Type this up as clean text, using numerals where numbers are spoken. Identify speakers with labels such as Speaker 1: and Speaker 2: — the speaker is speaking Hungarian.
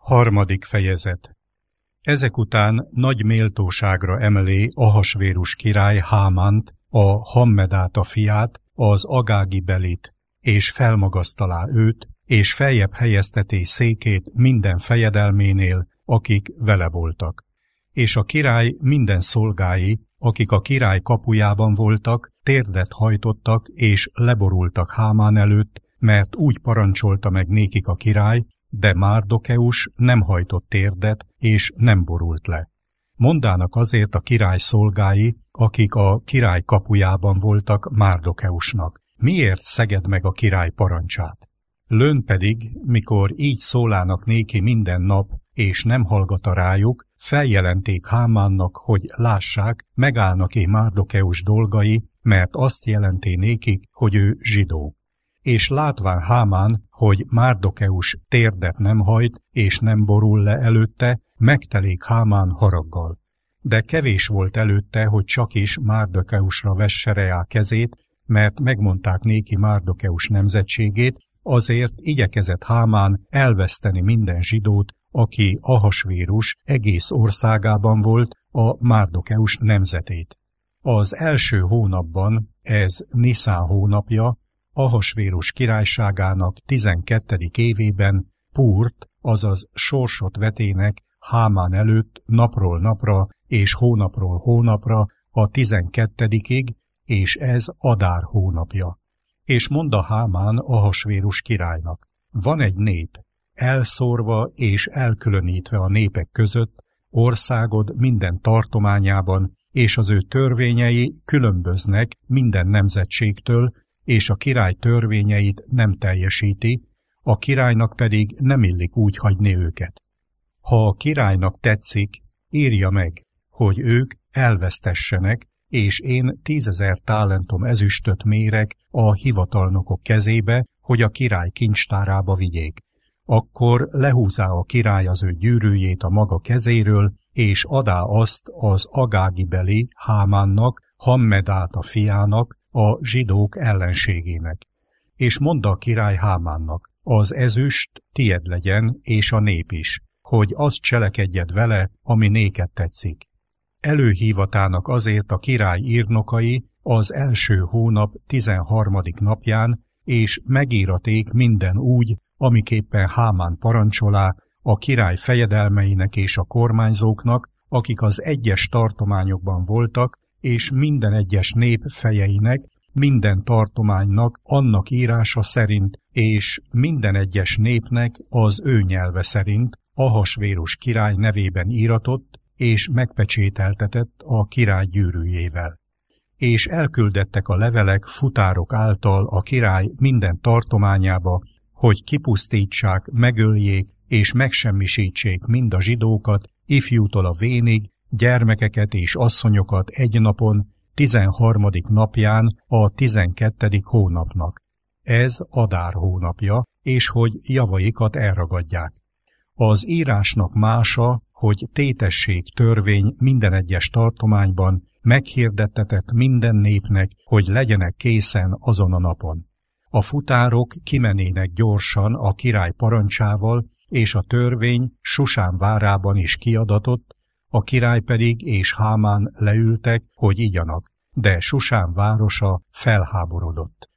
Speaker 1: Harmadik fejezet. Ezek után nagy méltóságra emeli Ahasvérus király Hámánt, a Hammedáta fiát, az Agági belit, és felmagasztalá őt, és feljebb helyezteti székét minden fejedelménél, akik vele voltak. És a király minden szolgái, akik a király kapujában voltak, térdet hajtottak, és leborultak Hámán előtt, mert úgy parancsolta meg nékik a király, de Márdokeus nem hajtott térdet, és nem borult le. Mondának azért a király szolgái, akik a király kapujában voltak Márdokeusnak: miért szeged meg a király parancsát? Lőn pedig, mikor így szólának néki minden nap, és nem hallgat rájuk, feljelenték Hámánnak, hogy lássák, megállnak-e Márdokeus dolgai, mert azt jelenté nékik, hogy ő zsidó. És látván Hámán, hogy Márdokeus térdet nem hajt, és nem borul le előtte, megtelik Hámán haraggal. De kevés volt előtte, hogy csak is Márdokeusra vesse reá kezét, mert megmondták néki Márdokeus nemzetségét, azért igyekezett Hámán elveszteni minden zsidót, aki Ahasvérus egész országában volt, a Márdokeus nemzetét. Az első hónapban, ez Niszán hónapja, Ahasvérus királyságának 12. évében Púrt, azaz sorsot vetének Hámán előtt napról napra és hónapról hónapra a 12-ig, és ez Adár hónapja. És mondta Hámán Ahasvérus királynak: van egy nép, elszórva és elkülönítve a népek között, országod minden tartományában, és az ő törvényei különböznek minden nemzetségtől, és a király törvényeit nem teljesíti, a királynak pedig nem illik úgy hagyni őket. Ha a királynak tetszik, írja meg, hogy ők elvesztessenek, és én 10 000 talentum ezüstöt mérek a hivatalnokok kezébe, hogy a király kincstárába vigyék. Akkor lehúzá a király az ő gyűrűjét a maga kezéről, és adá azt az Agági beli Hámánnak, Hammedáta fiának, a zsidók ellenségének. És mondta a király Hámánnak: az ezüst tied legyen, és a nép is, hogy azt cselekedjed vele, ami néked tetszik. Előhívatának azért a király írnokai az első hónap 13. napján, és megíraték minden úgy, amiképpen Hámán parancsolá, a király fejedelmeinek és a kormányzóknak, akik az egyes tartományokban voltak, és minden egyes nép fejeinek, minden tartománynak annak írása szerint, és minden egyes népnek az ő nyelve szerint Ahasvérus király nevében íratott, és megpecsételtetett a király gyűrűjével. És elküldettek a levelek futárok által a király minden tartományába, hogy kipusztítsák, megöljék és megsemmisítsék mind a zsidókat, ifjútól a vénig, gyermekeket és asszonyokat egy napon, 13. napján a 12. hónapnak. Ez Adár hónapja, és hogy javaikat elragadják. Az írásnak mása, hogy tétesség törvény minden egyes tartományban, meghirdettetett minden népnek, hogy legyenek készen azon a napon. A futárok kimenének gyorsan a király parancsával, és a törvény Susán várában is kiadatott, a király pedig és Hámán leültek, hogy igyanak, de Susán városa felháborodott.